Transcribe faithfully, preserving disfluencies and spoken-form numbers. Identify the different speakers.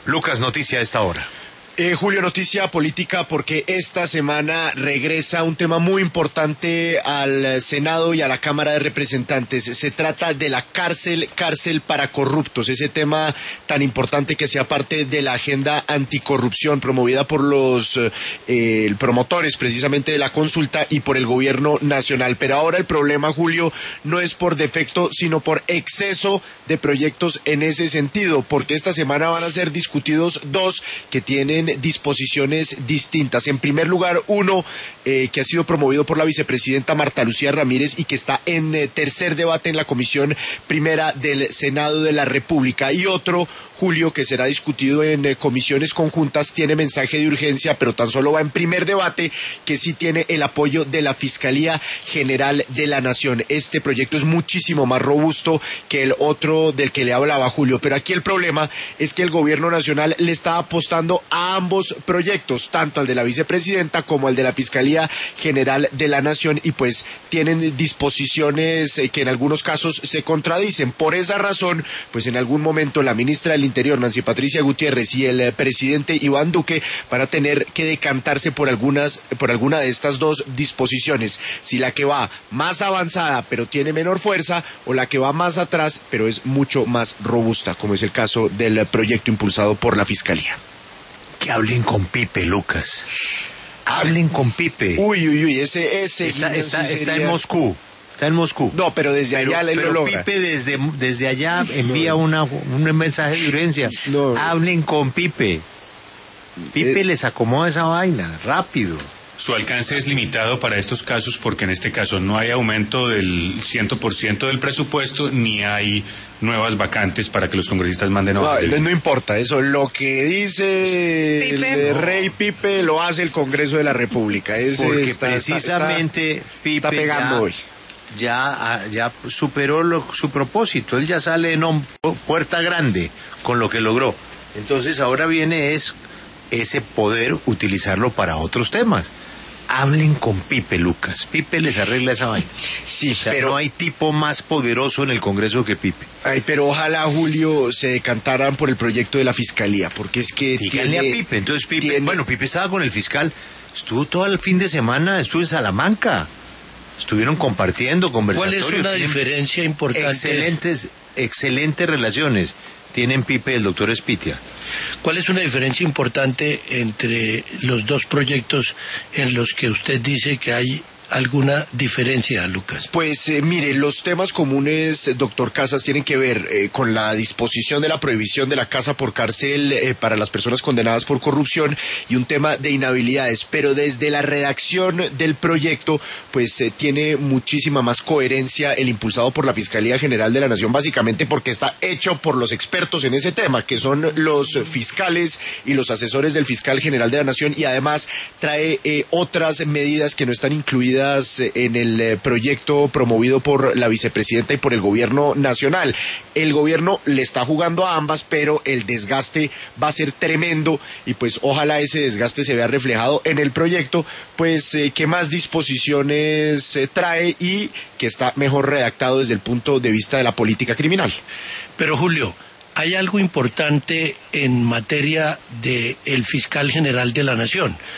Speaker 1: Lucas, noticia a esta hora.
Speaker 2: Eh, Julio, noticia política porque esta semana regresa un tema muy importante al Senado y a la Cámara de Representantes. Se trata de la cárcel, cárcel para corruptos, ese tema tan importante que sea parte de la agenda anticorrupción promovida por los eh, promotores precisamente de la consulta y por el gobierno nacional. Pero ahora el problema, Julio, no es por defecto, sino por exceso de proyectos en ese sentido, porque esta semana van a ser discutidos dos que tienen disposiciones distintas. En primer lugar, uno eh, que ha sido promovido por la vicepresidenta Marta Lucía Ramírez y que está en eh, tercer debate en la Comisión Primera del Senado de la República, y otro, Julio, que será discutido en eh, comisiones conjuntas, tiene mensaje de urgencia, pero tan solo va en primer debate, que sí tiene el apoyo de la Fiscalía General de la Nación. Este proyecto es muchísimo más robusto que el otro del que le hablaba, Julio, pero aquí el problema es que el gobierno nacional le está apostando a ambos proyectos, tanto al de la vicepresidenta como al de la Fiscalía General de la Nación, y pues tienen disposiciones eh, que en algunos casos se contradicen. Por esa razón, pues en algún momento la ministra del Interior, Nancy Patricia Gutiérrez, y el eh, presidente Iván Duque van a tener que decantarse por algunas, por alguna de estas dos disposiciones, si la que va más avanzada pero tiene menor fuerza, o la que va más atrás pero es mucho más robusta, como es el caso del proyecto impulsado por la Fiscalía.
Speaker 1: Que hablen con Pipe, Lucas. Hablen con Pipe.
Speaker 2: Uy, uy, uy, ese, ese.
Speaker 1: Está, está, sería... está en Moscú. Está en Moscú.
Speaker 2: No, pero desde
Speaker 1: pero,
Speaker 2: allá le
Speaker 1: pero
Speaker 2: lo logra.
Speaker 1: Pipe desde, desde allá envía una, un mensaje de urgencia. No. Hablen con Pipe. Pipe eh... les acomoda esa vaina, rápido.
Speaker 3: Su alcance es limitado para estos casos porque en este caso no hay aumento del cien por ciento del presupuesto ni hay nuevas vacantes para que los congresistas manden hojas.
Speaker 2: No, no importa eso, lo que dice Pipe. el rey Pipe lo hace el Congreso de la República. Ese
Speaker 1: porque
Speaker 2: está,
Speaker 1: precisamente
Speaker 2: está,
Speaker 1: Pipe
Speaker 2: está pegando
Speaker 1: ya,
Speaker 2: hoy.
Speaker 1: Ya, ya superó lo, su propósito, él ya sale en un, puerta grande con lo que logró. Entonces ahora viene es ese poder utilizarlo para otros temas. Hablen con Pipe, Lucas. Pipe les arregla esa vaina.
Speaker 2: Sí,
Speaker 1: o sea,
Speaker 2: pero
Speaker 1: no hay tipo más poderoso en el Congreso que Pipe.
Speaker 2: Ay, pero ojalá, Julio, se decantaran por el proyecto de la Fiscalía, porque es que
Speaker 1: díganle
Speaker 2: tiene,
Speaker 1: a Pipe. Entonces Pipe,
Speaker 2: tiene...
Speaker 1: bueno, Pipe estaba con el fiscal, estuvo todo el fin de semana, estuvo en Salamanca, estuvieron compartiendo conversatorios.
Speaker 4: ¿Cuál es una diferencia importante?
Speaker 1: Excelentes, excelentes relaciones tienen Pipe y el doctor Espitia.
Speaker 4: ¿Cuál es una diferencia importante entre los dos proyectos en los que usted dice que hay alguna diferencia, Lucas?
Speaker 2: Pues eh, mire, los temas comunes, doctor Casas, tienen que ver eh, con la disposición de la prohibición de la casa por cárcel eh, para las personas condenadas por corrupción y un tema de inhabilidades, pero desde la redacción del proyecto pues eh, tiene muchísima más coherencia el impulsado por la Fiscalía General de la Nación, básicamente porque está hecho por los expertos en ese tema, que son los fiscales y los asesores del Fiscal General de la Nación, y además trae eh, otras medidas que no están incluidas en el proyecto promovido por la vicepresidenta y por el gobierno nacional. El gobierno le está jugando a ambas, pero el desgaste va a ser tremendo y pues ojalá ese desgaste se vea reflejado en el proyecto, pues eh, que más disposiciones eh, trae y que está mejor redactado desde el punto de vista de la política criminal.
Speaker 4: Pero Julio, hay algo importante en materia del fiscal general de la Nación.